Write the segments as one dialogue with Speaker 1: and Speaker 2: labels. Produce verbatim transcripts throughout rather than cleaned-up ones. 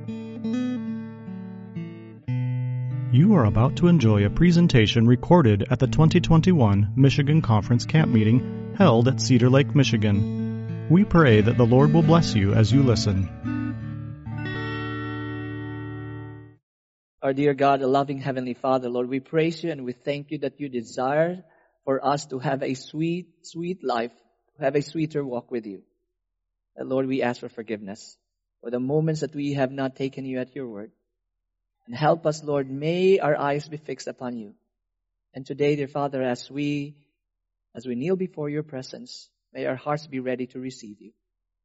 Speaker 1: You are about to enjoy a presentation recorded at the twenty twenty-one Michigan Conference Camp Meeting held at Cedar Lake, Michigan. We pray that the Lord will bless you as you listen.
Speaker 2: Our dear God, a loving Heavenly Father, Lord, we praise you and we thank you that you desire for us to have a sweet, sweet life, to have a sweeter walk with you. And Lord, we ask for forgiveness for the moments that we have not taken you at your word. And help us, Lord, may our eyes be fixed upon you. And today, dear Father, as we, as we kneel before your presence, may our hearts be ready to receive you.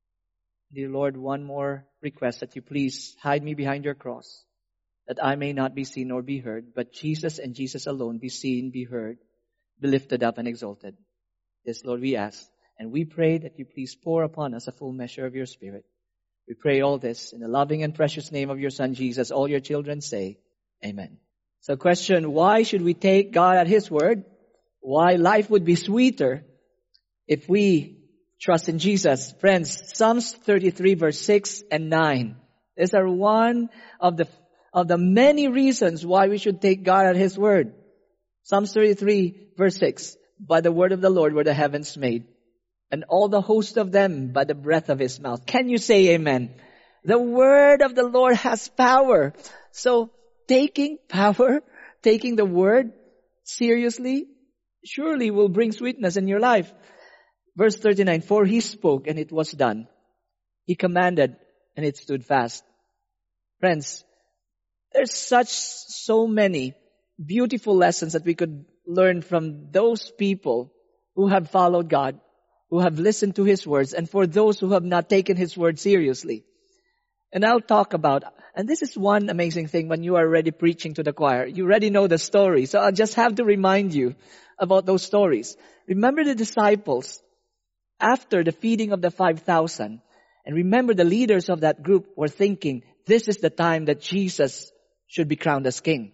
Speaker 2: Dear Lord, one more request that you please hide me behind your cross, that I may not be seen nor be heard, but Jesus and Jesus alone be seen, be heard, be lifted up and exalted. This, Lord, we ask. And we pray that you please pour upon us a full measure of your Spirit. We pray all this in the loving and precious name of your Son, Jesus. All your children say, Amen. So question, why should we take God at His word? Why life would be sweeter if we trust in Jesus? Friends, Psalms thirty-three verse six and nine. These are one of the, of the many reasons why we should take God at His word. Psalms thirty-three verse six. By the word of the Lord were the heavens made, and all the host of them by the breath of His mouth. Can you say amen? The word of the Lord has power. So taking power, taking the word seriously, surely will bring sweetness in your life. Verse thirty-nine, for He spoke and it was done. He commanded and it stood fast. Friends, there's such, so many beautiful lessons that we could learn from those people who have followed God, who have listened to His words, and for those who have not taken His word seriously. And I'll talk about, and this is one amazing thing when you are already preaching to the choir. You already know the story. So I'll just have to remind you about those stories. Remember the disciples after the feeding of the five thousand. And remember the leaders of that group were thinking, this is the time that Jesus should be crowned as king.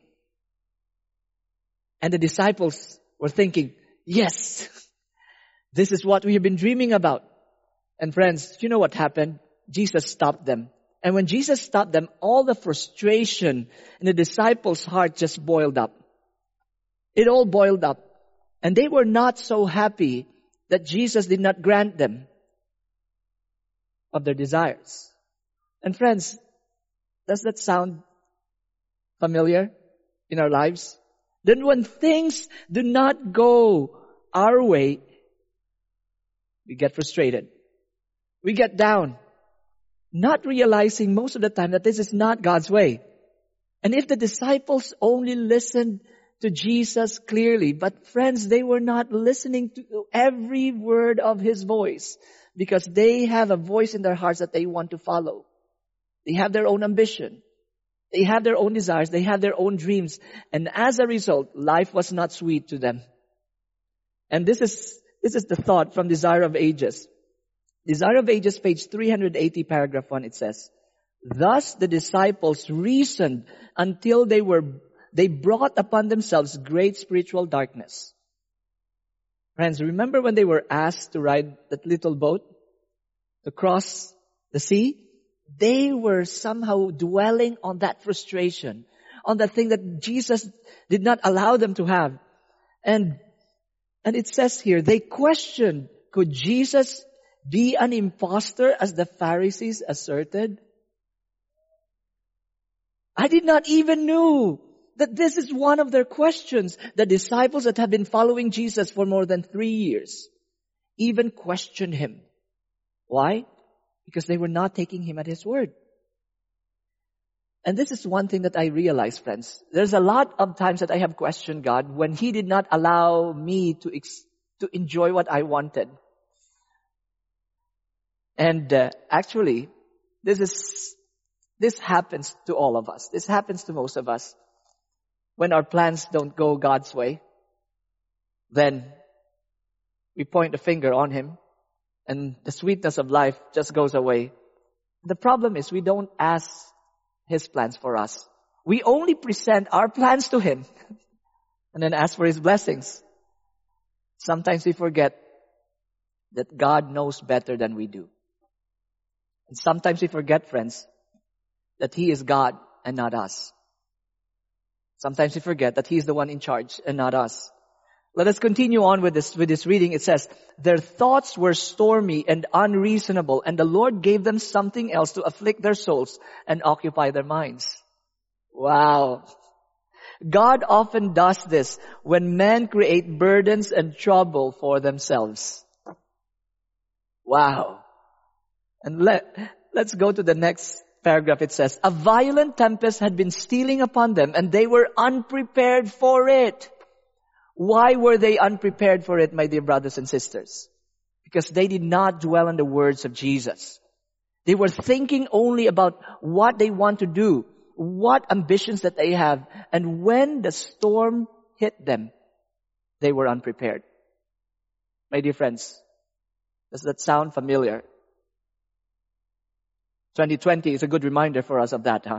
Speaker 2: And the disciples were thinking, yes, this is what we have been dreaming about. And friends, you know what happened? Jesus stopped them. And when Jesus stopped them, all the frustration in the disciples' heart just boiled up. It all boiled up. And they were not so happy that Jesus did not grant them of their desires. And friends, does that sound familiar in our lives? Then when things do not go our way, we get frustrated. We get down. Not realizing most of the time that this is not God's way. And if the disciples only listened to Jesus clearly, but friends, they were not listening to every word of His voice because they have a voice in their hearts that they want to follow. They have their own ambition. They have their own desires. They have their own dreams. And as a result, life was not sweet to them. And this is This is the thought from Desire of Ages. Desire of Ages, page three eighty, paragraph one, it says, thus the disciples reasoned until they were, they brought upon themselves great spiritual darkness. Friends, remember when they were asked to ride that little boat to cross the sea? They were somehow dwelling on that frustration, on that thing that Jesus did not allow them to have. And And it says here, they questioned, could Jesus be an impostor as the Pharisees asserted? I did not even know that this is one of their questions. The disciples that have been following Jesus for more than three years even questioned Him. Why? Because they were not taking Him at His word. And this is one thing that I realize, friends. There's a lot of times that I have questioned God when He did not allow me to ex- to enjoy what I wanted. And uh, actually, this is this happens to all of us. This happens to most of us. When our plans don't go God's way, then we point the finger on Him, and the sweetness of life just goes away. The problem is we don't ask His plans for us. We only present our plans to Him and then ask for His blessings. Sometimes we forget that God knows better than we do. And sometimes we forget, friends, that He is God and not us. Sometimes we forget that He is the one in charge and not us. Let us continue on with this, with this reading. It says, their thoughts were stormy and unreasonable, and the Lord gave them something else to afflict their souls and occupy their minds. Wow. God often does this when men create burdens and trouble for themselves. Wow. And let, let's go to the next paragraph. It says, a violent tempest had been stealing upon them, and they were unprepared for it. Why were they unprepared for it, my dear brothers and sisters? Because they did not dwell on the words of Jesus. They were thinking only about what they want to do, what ambitions that they have. And when the storm hit them, they were unprepared. My dear friends, does that sound familiar? twenty twenty is a good reminder for us of that, huh?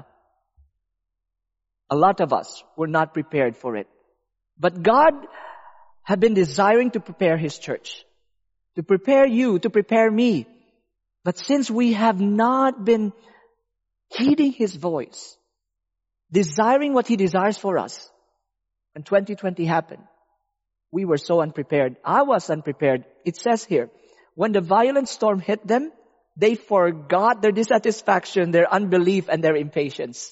Speaker 2: A lot of us were not prepared for it. But God had been desiring to prepare His church, to prepare you, to prepare me. But since we have not been heeding His voice, desiring what He desires for us, when twenty twenty happened, we were so unprepared. I was unprepared. It says here, when the violent storm hit them, they forgot their dissatisfaction, their unbelief, and their impatience.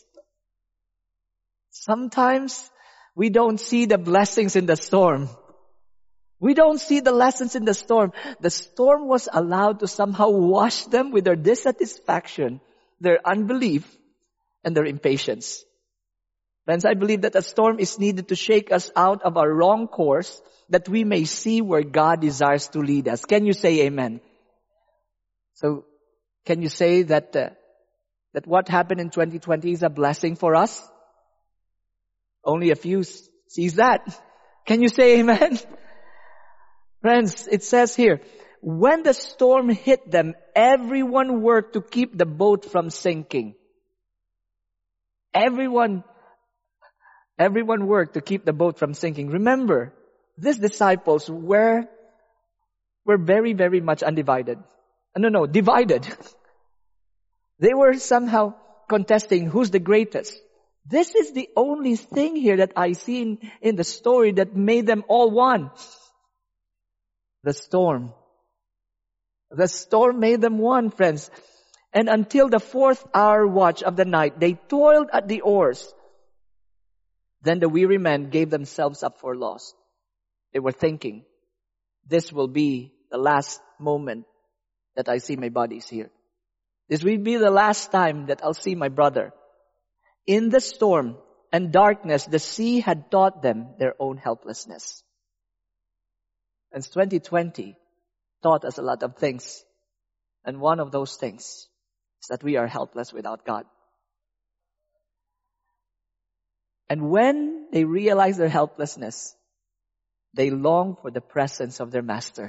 Speaker 2: Sometimes we don't see the blessings in the storm. We don't see the lessons in the storm. The storm was allowed to somehow wash them with their dissatisfaction, their unbelief, and their impatience. Friends, I believe that a storm is needed to shake us out of our wrong course, that we may see where God desires to lead us. Can you say amen? So, can you say that uh, that what happened in twenty twenty is a blessing for us? Only a few sees that. Can you say amen? Friends, it says here, when the storm hit them, everyone worked to keep the boat from sinking. Everyone, everyone worked to keep the boat from sinking. Remember, these disciples were, were very, very much undivided. No, no, divided. They were somehow contesting who's the greatest. This is the only thing here that I see in, in the story that made them all one. The storm. The storm made them one, friends. And until the fourth hour watch of the night, they toiled at the oars. Then the weary men gave themselves up for lost. They were thinking, this will be the last moment that I see my buddies here. This will be the last time that I'll see my brother. In the storm and darkness, the sea had taught them their own helplessness. And twenty twenty taught us a lot of things. And one of those things is that we are helpless without God. And when they realize their helplessness, they long for the presence of their Master.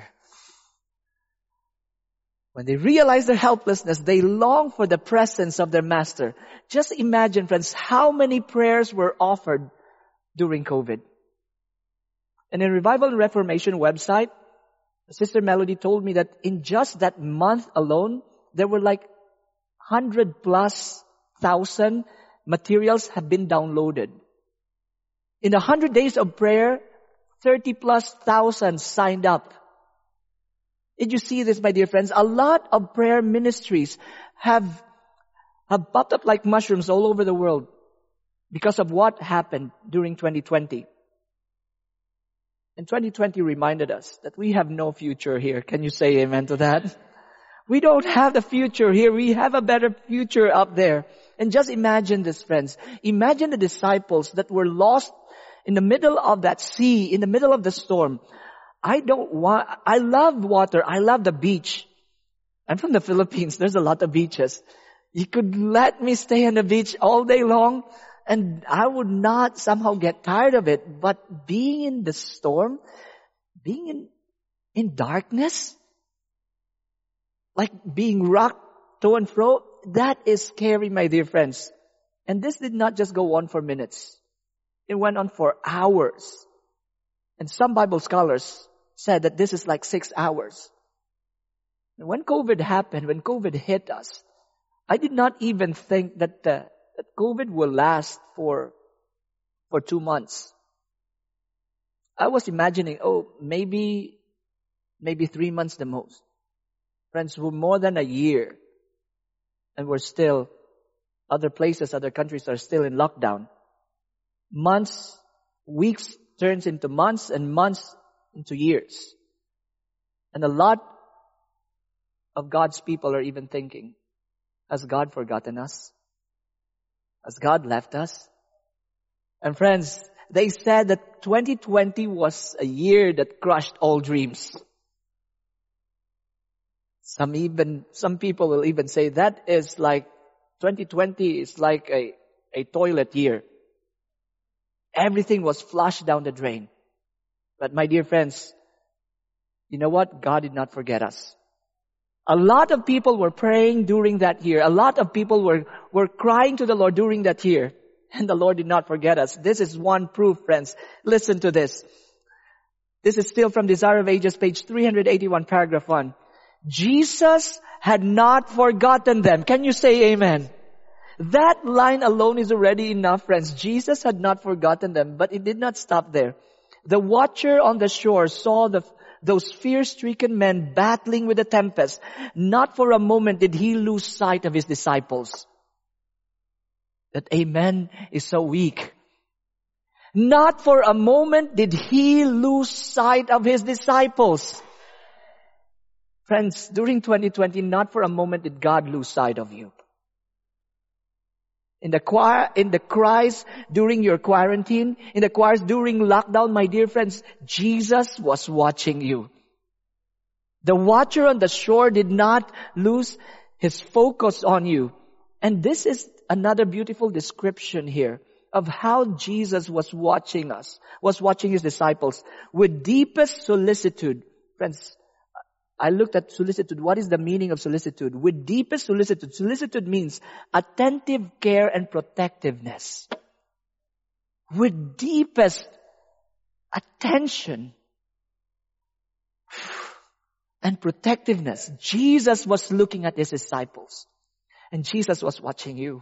Speaker 2: When they realize their helplessness, they long for the presence of their Master. Just imagine, friends, how many prayers were offered during COVID. And in Revival and Reformation website, Sister Melody told me that in just that month alone, there were like one hundred plus thousand materials have been downloaded. In the one hundred days of prayer, thirty plus thousand signed up. Did you see this, my dear friends? A lot of prayer ministries have, have popped up like mushrooms all over the world because of what happened during twenty twenty. And twenty twenty reminded us that we have no future here. Can you say amen to that? We don't have the future here. We have a better future up there. And just imagine this, friends. Imagine the disciples that were lost in the middle of that sea, in the middle of the storm. I don't want, I love water. I love the beach. I'm from the Philippines. There's a lot of beaches. You could let me stay on the beach all day long and I would not somehow get tired of it. But being in the storm, being in, in darkness, like being rocked to and fro, that is scary, my dear friends. And this did not just go on for minutes. It went on for hours. And some Bible scholars said that this is like six hours. And when COVID happened, when COVID hit us, I did not even think that, uh, that COVID will last for, for two months. I was imagining, oh, maybe, maybe three months the most. Friends, we're more than a year. And we're still, other places, other countries are still in lockdown. Months, weeks turns into months and months into years. And a lot of God's people are even thinking, has God forgotten us? Has God left us? And friends, they said that twenty twenty was a year that crushed all dreams. Some even, some people will even say that is like, twenty twenty is like a, a toilet year. Everything was flushed down the drain. But my dear friends, you know what? God did not forget us. A lot of people were praying during that year. A lot of people were, were crying to the Lord during that year. And the Lord did not forget us. This is one proof, friends. Listen to this. This is still from Desire of Ages, page three eighty-one, paragraph one. Jesus had not forgotten them. Can you say amen? That line alone is already enough, friends. Jesus had not forgotten them, but it did not stop there. The watcher on the shore saw the, those fear-stricken men battling with the tempest. Not for a moment did he lose sight of his disciples. That amen is so weak. Not for a moment did he lose sight of his disciples. Friends, during twenty twenty, not for a moment did God lose sight of you. In the choir, in the cries during your quarantine, in the choirs during lockdown, my dear friends, Jesus was watching you. The watcher on the shore did not lose his focus on you. And this is another beautiful description here of how Jesus was watching us, was watching his disciples with deepest solicitude. Friends, I looked at solicitude. What is the meaning of solicitude? With deepest solicitude. Solicitude means attentive care and protectiveness. With deepest attention and protectiveness. Jesus was looking at his disciples. And Jesus was watching you.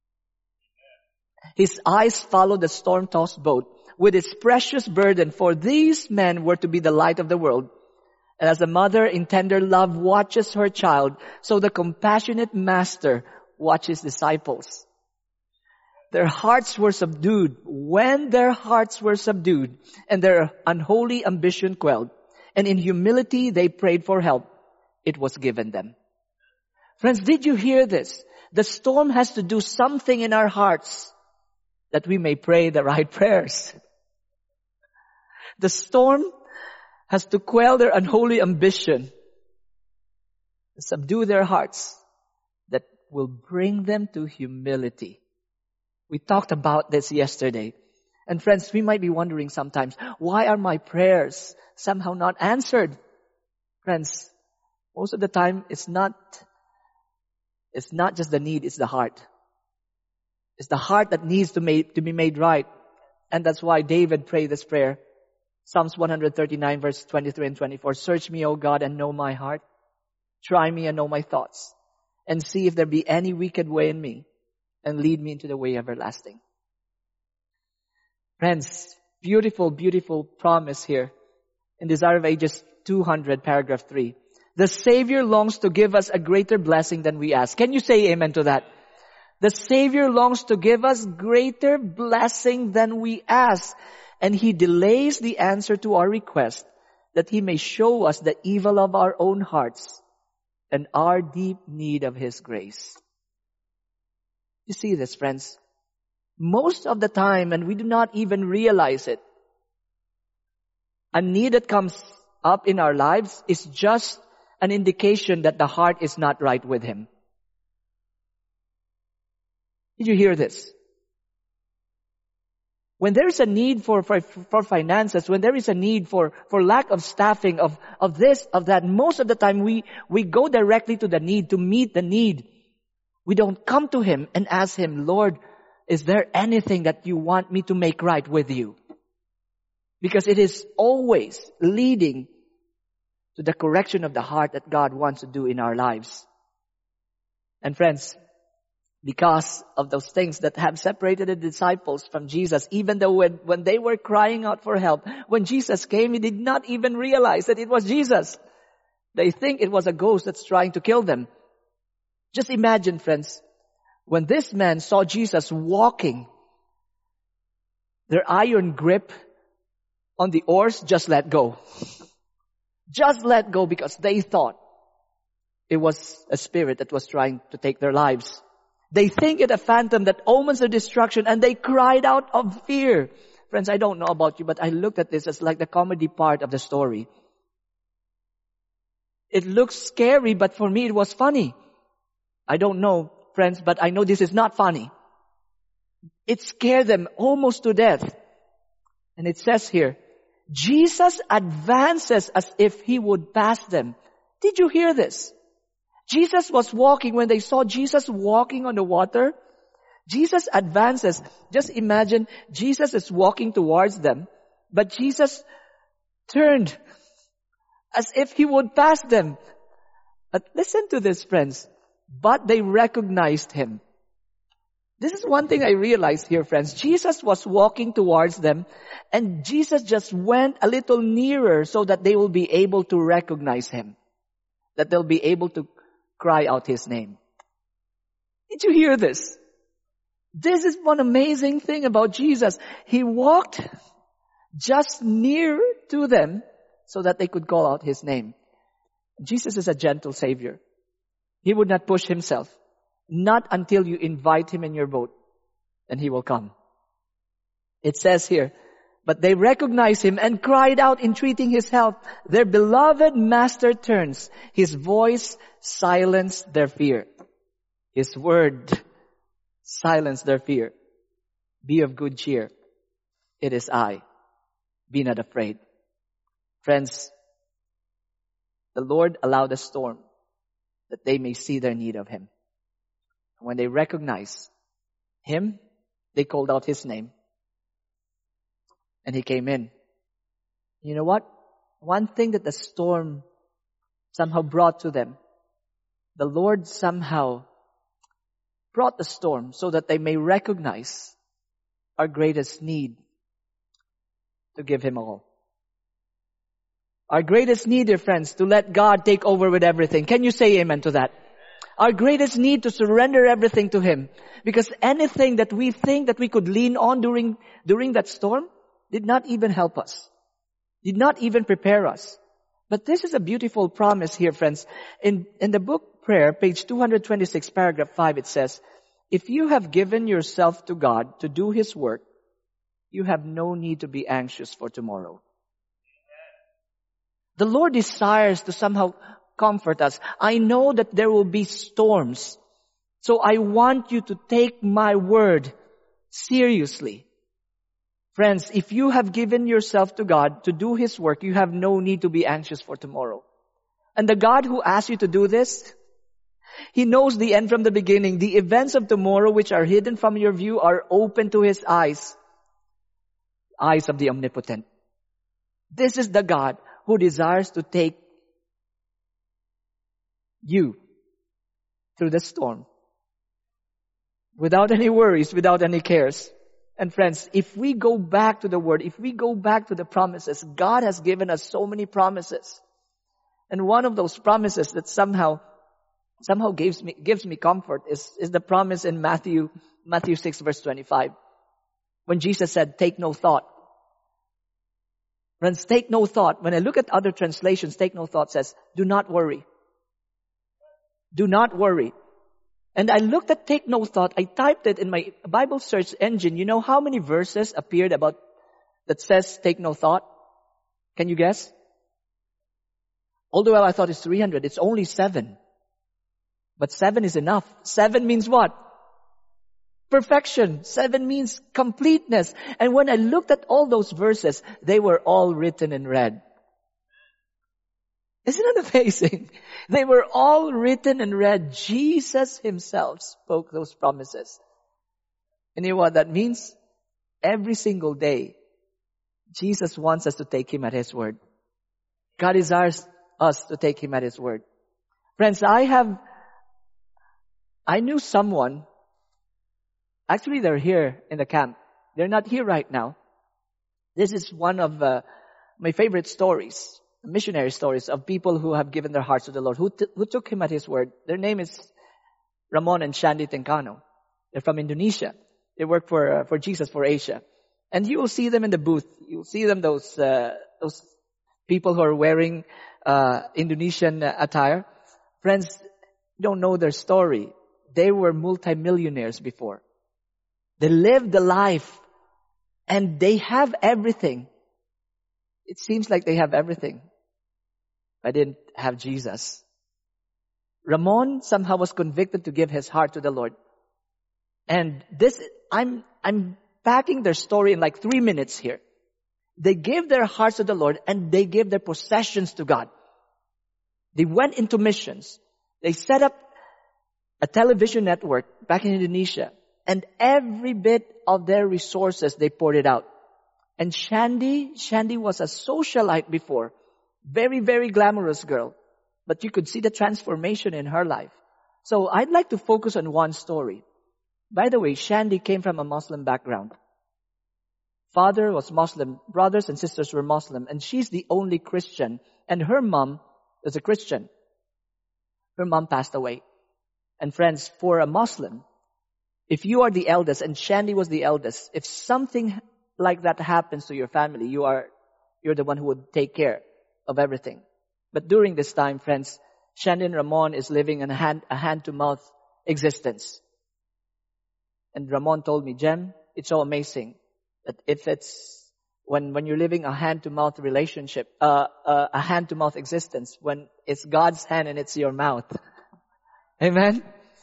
Speaker 2: His eyes followed the storm-tossed boat with its precious burden, for these men were to be the light of the world. And as a mother in tender love watches her child, so the compassionate master watches disciples. Their hearts were subdued. When their hearts were subdued and their unholy ambition quelled, and in humility they prayed for help, it was given them. Friends, did you hear this? The storm has to do something in our hearts that we may pray the right prayers. The storm has to quell their unholy ambition, subdue their hearts, that will bring them to humility. We talked about this yesterday. And friends, we might be wondering sometimes, why are my prayers somehow not answered? Friends, most of the time, it's not, it's not just the need, it's the heart. It's the heart that needs to, make, to be made right. And that's why David prayed this prayer. Psalms one thirty-nine verse twenty-three and twenty-four. Search me, O God, and know my heart. Try me and know my thoughts. And see if there be any wicked way in me. And lead me into the way everlasting. Friends, beautiful, beautiful promise here. In Desire of Ages two hundred, paragraph three. The Savior longs to give us a greater blessing than we ask. Can you say amen to that? The Savior longs to give us greater blessing than we ask. And He delays the answer to our request that He may show us the evil of our own hearts and our deep need of His grace. You see this, friends? Most of the time, and we do not even realize it, a need that comes up in our lives is just an indication that the heart is not right with Him. Did you hear this? When there is a need for, for, for finances, when there is a need for, for lack of staffing, of, of this, of that, most of the time we, we go directly to the need, to meet the need. We don't come to Him and ask Him, Lord, is there anything that you want me to make right with you? Because it is always leading to the correction of the heart that God wants to do in our lives. And friends, because of those things that have separated the disciples from Jesus. Even though when, when they were crying out for help, when Jesus came, he did not even realize that it was Jesus. They think it was a ghost that's trying to kill them. Just imagine, friends, when this man saw Jesus walking, their iron grip on the oars just let go. Just let go because they thought it was a spirit that was trying to take their lives. They think it a phantom that omens their destruction, and they cried out of fear. Friends, I don't know about you, but I looked at this as like the comedy part of the story. It looks scary, but for me it was funny. I don't know, friends, but I know this is not funny. It scared them almost to death. And it says here, Jesus advances as if he would pass them. Did you hear this? Jesus was walking. When they saw Jesus walking on the water, Jesus advances. Just imagine Jesus is walking towards them, but Jesus turned as if he would pass them. But listen to this, friends. But they recognized him. This is one thing I realized here, friends. Jesus was walking towards them, and Jesus just went a little nearer so that they will be able to recognize him. That they'll be able to cry out his name. Did you hear this? This is one amazing thing about Jesus. He walked just near to them so that they could call out his name. Jesus is a gentle Savior. He would not push himself. Not until you invite him in your boat, and he will come. It says here, but they recognized him and cried out, entreating his help. Their beloved master turns. His voice silenced their fear. His word silenced their fear. Be of good cheer. It is I. Be not afraid. Friends, the Lord allowed a storm that they may see their need of him. When they recognized him, they called out his name. And he came in. You know what? One thing that the storm somehow brought to them, the Lord somehow brought the storm so that they may recognize our greatest need to give him all. Our greatest need, dear friends, to let God take over with everything. Can you say amen to that? Our greatest need to surrender everything to him. Because anything that we think that we could lean on during, during that storm did not even help us. Did not even prepare us. But this is a beautiful promise here, friends. In, in the book Prayer, page two hundred twenty-six, paragraph five, it says, if you have given yourself to God to do his work, you have no need to be anxious for tomorrow. The Lord desires to somehow comfort us. I know that there will be storms. So I want you to take my word seriously. Friends, if you have given yourself to God to do his work, you have no need to be anxious for tomorrow. And the God who asked you to do this, he knows the end from the beginning. The events of tomorrow which are hidden from your view are open to his eyes. Eyes of the omnipotent. This is the God who desires to take you through the storm without any worries, without any cares. And friends, if we go back to the Word, if we go back to the promises, God has given us so many promises. And one of those promises that somehow, somehow gives me, gives me comfort is, is the promise in Matthew, Matthew six verse twenty-five. When Jesus said, take no thought. Friends, take no thought. When I look at other translations, take no thought says, do not worry. Do not worry. And I looked at take no thought. I typed it in my Bible search engine. You know how many verses appeared about that says take no thought? Can you guess? Although I thought it's three hundred, it's only seven. But seven is enough. Seven means what? Perfection. Seven means completeness. And when I looked at all those verses, they were all written in red. Isn't it amazing? They were all written in red. Jesus himself spoke those promises. And you know what that means? Every single day, Jesus wants us to take him at his word. God desires us to take him at his word. Friends, I have, I knew someone Actually, they're here in the camp. They're not here right now. This is one of uh, my favorite stories, missionary stories of people who have given their hearts to the Lord, who, t- who took Him at His word. Their name is Ramon and Shandy Tencano. They're from Indonesia. They work for uh, for Jesus for Asia. And you will see them in the booth. You'll see them, those uh, those people who are wearing uh, Indonesian uh, attire. Friends, you don't know their story. They were multimillionaires before. They lived the life and they have everything. It seems like they have everything. I didn't have Jesus. Ramon somehow was convicted to give his heart to the Lord. And this, I'm, I'm packing their story in like three minutes here. They gave their hearts to the Lord and they gave their possessions to God. They went into missions. They set up a television network back in Indonesia. And every bit of their resources, they poured it out. And Shandy, Shandy was a socialite before. Very, very glamorous girl. But you could see the transformation in her life. So I'd like to focus on one story. By the way, Shandy came from a Muslim background. Father was Muslim. Brothers and sisters were Muslim. And she's the only Christian. And her mom was a Christian. Her mom passed away. And friends, for a Muslim, if you are the eldest, and Shandy was the eldest, if something like that happens to your family, you are, you're the one who would take care of everything. But during this time, friends, Shandy and Ramon is living in a hand, a hand-to-mouth existence. And Ramon told me, Jem, it's so amazing that if it's, when, when you're living a hand-to-mouth relationship, uh, uh, a hand-to-mouth existence, when it's God's hand and it's your mouth. Amen?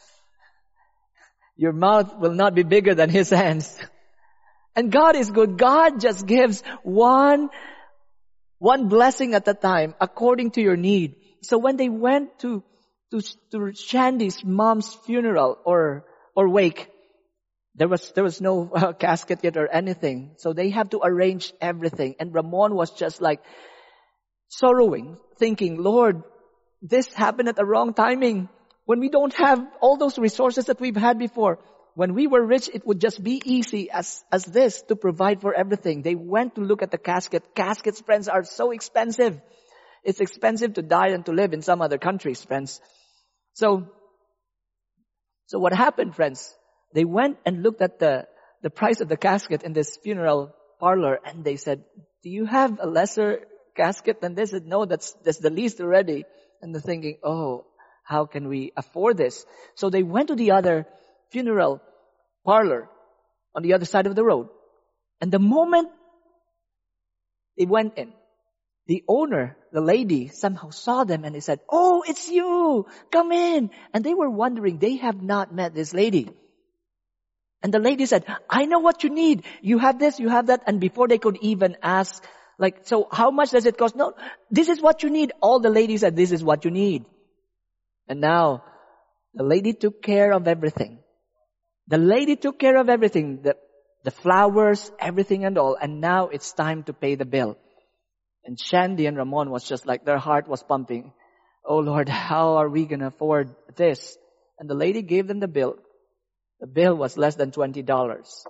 Speaker 2: Your mouth will not be bigger than His hands. And God is good. God just gives one, one blessing at a time according to your need. So when they went to, to, to Shandy's mom's funeral or, or wake, there was, there was no uh, casket yet or anything. So they have to arrange everything. And Ramon was just like sorrowing, thinking, Lord, this happened at the wrong timing. When we don't have all those resources that we've had before. When we were rich, it would just be easy as, as this to provide for everything. They went to look at the casket. Caskets, friends, are so expensive. It's expensive to die and to live in some other countries, friends. So, so what happened, friends? They went and looked at the, the price of the casket in this funeral parlor and they said, do you have a lesser casket than this? And no, that's, that's the least already. And they're thinking, oh, how can we afford this? So they went to the other funeral parlor on the other side of the road. And the moment they went in, the owner, the lady, somehow saw them and they said, oh, it's you! Come in! And they were wondering, they have not met this lady. And the lady said, I know what you need. You have this, you have that. And before they could even ask, like, so how much does it cost? No, this is what you need. All the ladies said, this is what you need. And now, the lady took care of everything. The lady took care of everything. The, the flowers, everything and all. And now it's time to pay the bill. And Shandy and Ramon was just like, their heart was pumping. Oh Lord, how are we going to afford this? And the lady gave them the bill. The bill was less than twenty dollars.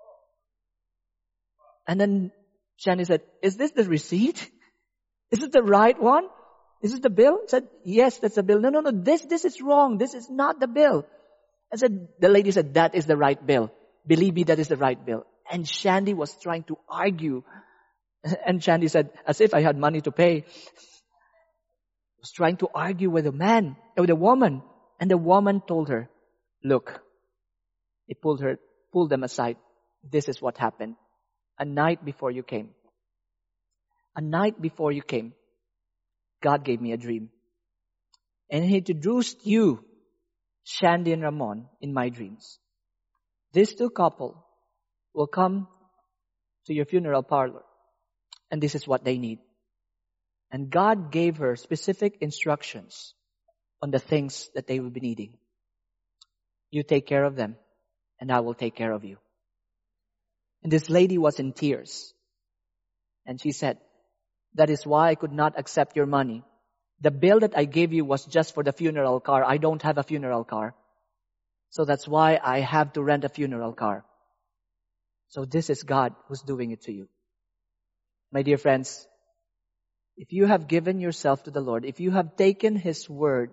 Speaker 2: And then Shandy said, is this the receipt? Is it the right one? Is this the bill? I said, yes, that's the bill. No, no, no, this, this is wrong. This is not the bill. I said, the lady said, that is the right bill. Believe me, that is the right bill. And Shandy was trying to argue. And Shandy said, as if I had money to pay. Was trying to argue with a man, with a woman. And the woman told her, look, he pulled her, pulled them aside. This is what happened. A night before you came. A night before you came. God gave me a dream. And He introduced you, Shandy and Ramon, in my dreams. These two couple will come to your funeral parlor. And this is what they need. And God gave her specific instructions on the things that they will be needing. You take care of them, and I will take care of you. And this lady was in tears. And she said, that is why I could not accept your money. The bill that I gave you was just for the funeral car. I don't have a funeral car. So that's why I have to rent a funeral car. So this is God who's doing it to you. My dear friends, if you have given yourself to the Lord, if you have taken His word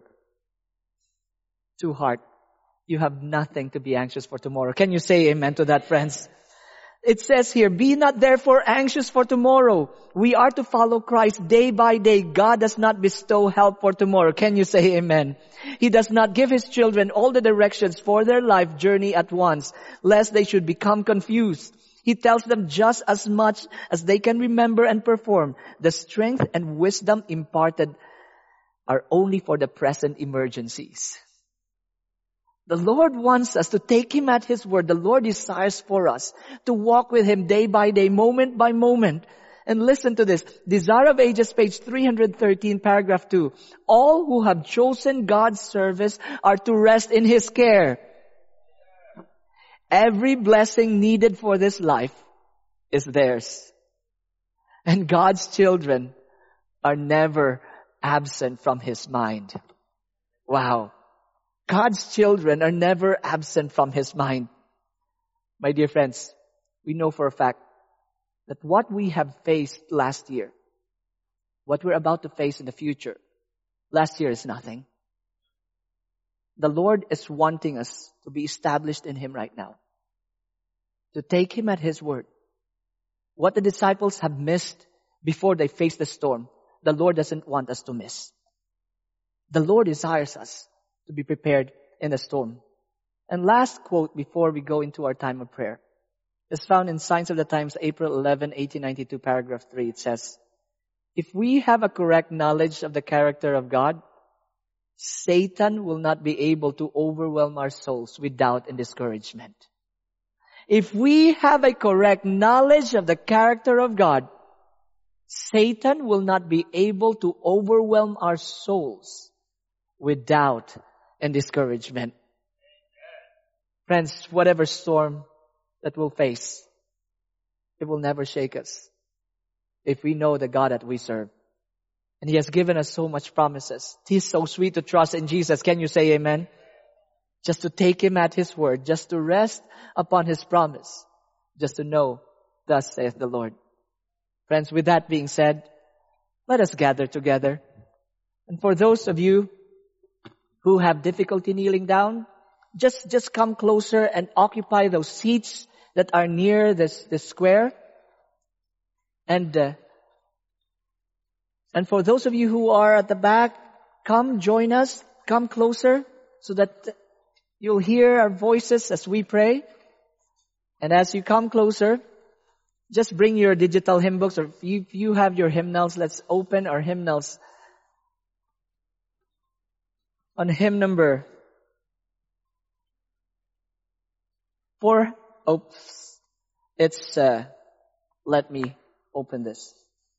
Speaker 2: to heart, you have nothing to be anxious for tomorrow. Can you say amen to that, friends? It says here, be not therefore anxious for tomorrow. We are to follow Christ day by day. God does not bestow help for tomorrow. Can you say amen? He does not give His children all the directions for their life journey at once, lest they should become confused. He tells them just as much as they can remember and perform. The strength and wisdom imparted are only for the present emergencies. The Lord wants us to take Him at His word. The Lord desires for us to walk with Him day by day, moment by moment. And listen to this. Desire of Ages, page three hundred thirteen, paragraph two. All who have chosen God's service are to rest in His care. Every blessing needed for this life is theirs. And God's children are never absent from His mind. Wow. God's children are never absent from His mind. My dear friends, we know for a fact that what we have faced last year, what we're about to face in the future, last year is nothing. The Lord is wanting us to be established in Him right now. To take Him at His word. What the disciples have missed before they faced the storm, the Lord doesn't want us to miss. The Lord desires us to be prepared in the storm. And last quote before we go into our time of prayer is found in Signs of the Times, April eleventh, eighteen ninety-two, paragraph three. It says, if we have a correct knowledge of the character of God, Satan will not be able to overwhelm our souls with doubt and discouragement. If we have a correct knowledge of the character of God, Satan will not be able to overwhelm our souls with doubt and discouragement. Friends, whatever storm that we'll face, it will never shake us if we know the God that we serve. And He has given us so much promises. It is so sweet to trust in Jesus. Can you say amen? Just to take Him at His word, just to rest upon His promise, just to know, thus saith the Lord. Friends, with that being said, let us gather together. And for those of you who have difficulty kneeling down, just, just come closer and occupy those seats that are near this, this square. And, uh, and for those of you who are at the back, come join us, come closer so that you'll hear our voices as we pray. And as you come closer, just bring your digital hymn books, or if you, if you have your hymnals, let's open our hymnals on hymn number four. Oops. It's, uh, let me open this.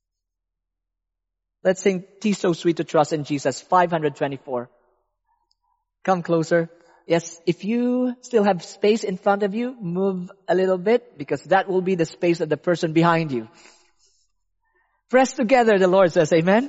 Speaker 2: Let's sing "'Tis So Sweet to Trust in Jesus," five twenty-four. Come closer. Yes, if you still have space in front of you, move a little bit, because that will be the space of the person behind you. Press together, the Lord says, amen?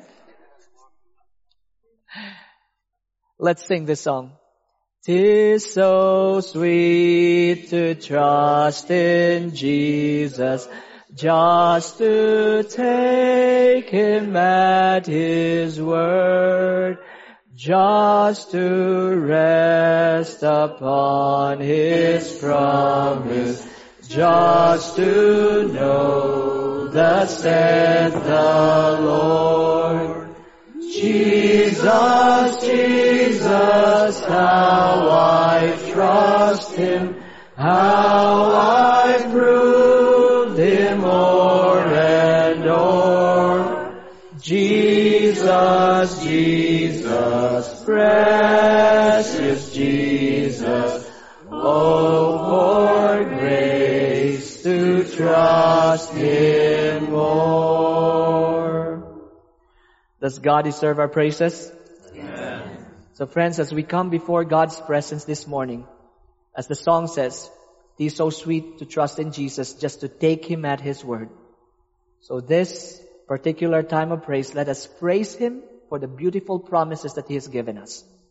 Speaker 2: Let's sing this song. "'Tis so sweet to trust in Jesus, just to take Him at His word, just to rest upon His promise, just to know thus saith the Lord. Jesus, Jesus, how I trust Him, how I proved Him o'er and o'er. Jesus, Jesus, precious Jesus, oh, for grace to trust Him more." Does God deserve our praises? Amen. So friends, as we come before God's presence this morning, as the song says, "'Tis so sweet to trust in Jesus, just to take Him at His word." So this particular time of praise, let us praise Him for the beautiful promises that He has given us.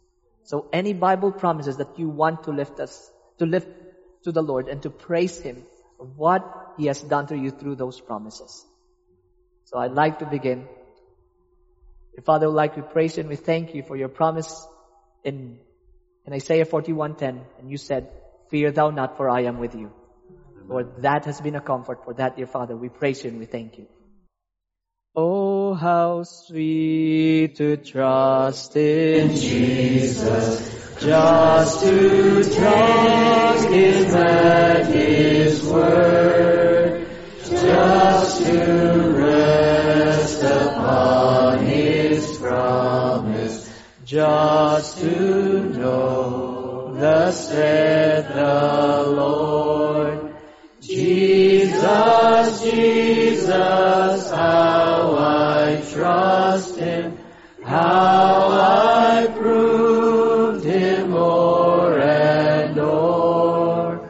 Speaker 2: So any Bible promises that you want to lift us, to lift to the Lord and to praise Him for what He has done to you through those promises. So I'd like to begin. Father, we'd like to praise you and we thank you for your promise in, in Isaiah forty-one ten. And you said, fear thou not, for I am with you. Lord, that has been a comfort. For that, dear Father, we praise you and we thank you. Oh, how sweet to trust in Jesus, just to trust Him and His word, just to rest upon His promise, just to know thus said the Lord. Jesus, Jesus, how I trust Him, how I proved Him o'er and o'er.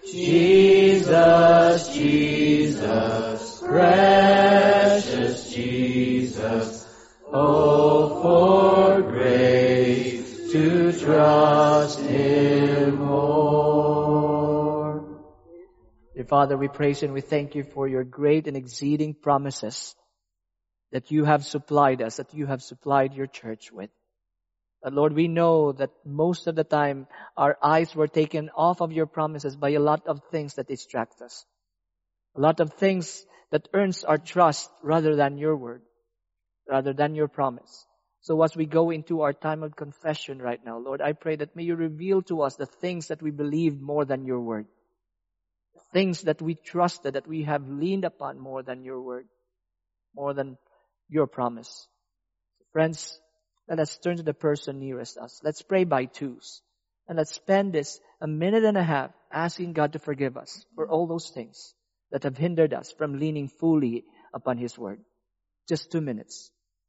Speaker 2: Jesus, Jesus, precious Jesus, oh, for grace to trust Him more. Dear Father, we praise you and we thank you for your great and exceeding promises that you have supplied us, that you have supplied your church with. But Lord, we know that most of the time our eyes were taken off of your promises by a lot of things that distract us. A lot of things that earns our trust rather than your word, rather than your promise. So as we go into our time of confession right now, Lord, I pray that may you reveal to us the things that we believe more than your word. Things that we trusted, that we have leaned upon more than your word, more than your promise. Friends, let us turn to the person nearest us. Let's pray by twos. And let's spend this a minute and a half asking God to forgive us for all those things that have hindered us from leaning fully upon His word. Just two minutes.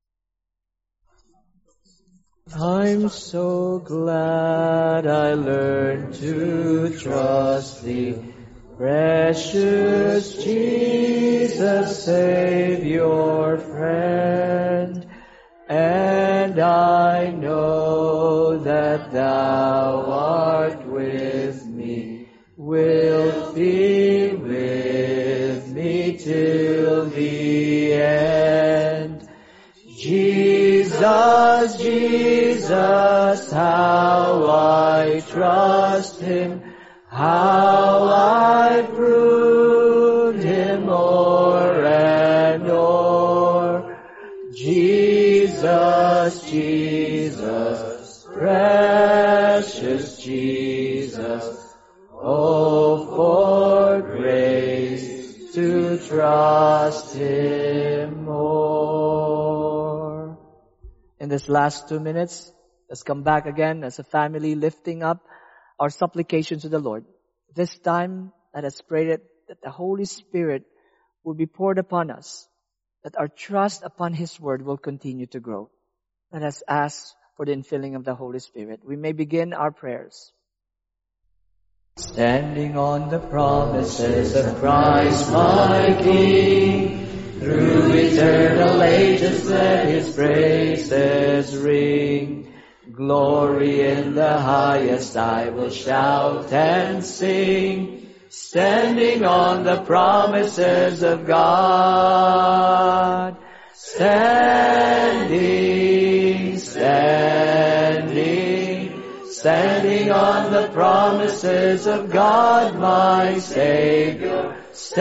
Speaker 2: I'm so glad I learned to trust Thee, precious Jesus, Savior, friend. And I know that Thou art with me, wilt be with me till the end. Jesus, Jesus, how I trust Him, how I proved Him o'er and o'er. Jesus, Jesus, precious Jesus, oh, for grace to trust Him more. In this last two minutes, let's come back again as a family, lifting up our supplications to the Lord. This time, let us pray that, that the Holy Spirit will be poured upon us, that our trust upon His word will continue to grow. Let us ask for the infilling of the Holy Spirit. We may begin our prayers. Standing on the promises of Christ my King, through eternal ages let His praises ring. Glory in the highest I will shout and sing, standing on the promises of God. Standing, standing, standing on the promises of God my Savior.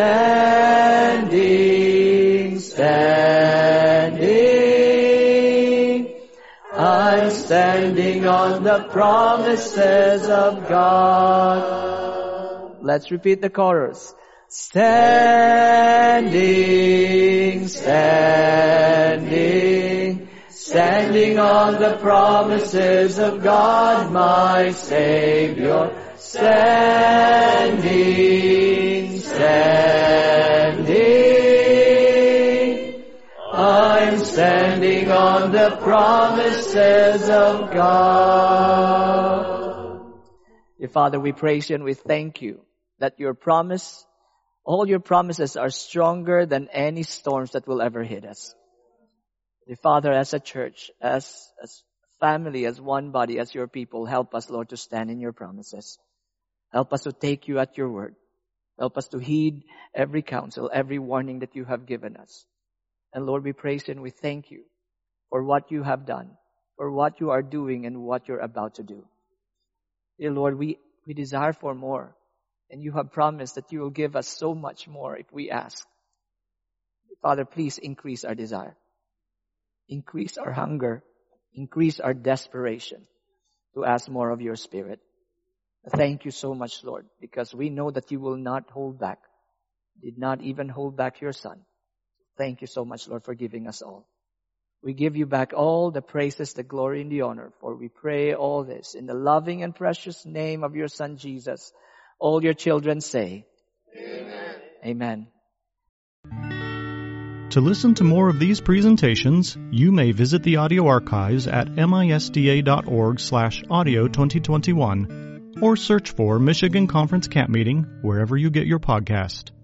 Speaker 2: Standing, standing, I'm standing on the promises of God. Let's repeat the chorus. Standing, standing, standing on the promises of God my Savior. Standing, standing, I'm standing on the promises of God. Dear Father, we praise you and we thank you that your promise, all your promises are stronger than any storms that will ever hit us. Dear Father, as a church, as, as a family, as one body, as your people. Help us, Lord, to stand in your promises. Help us to take you at your word. Help us to heed every counsel, every warning that you have given us. And Lord, we praise you and we thank you for what you have done, for what you are doing and what you're about to do. Dear Lord, we, we desire for more. And you have promised that you will give us so much more if we ask. Father, please increase our desire. Increase our hunger. Increase our desperation to ask more of your Spirit. Thank you so much, Lord, because we know that you will not hold back. Did not even hold back your Son. Thank you so much, Lord, for giving us all. We give you back all the praises, the glory, and the honor, for we pray all this in the loving and precious name of your Son, Jesus. All your children say, Amen. Amen.
Speaker 1: To listen to more of these presentations, you may visit the audio archives at misda.org slash audio 2021 or search for Michigan Conference Camp Meeting wherever you get your podcast.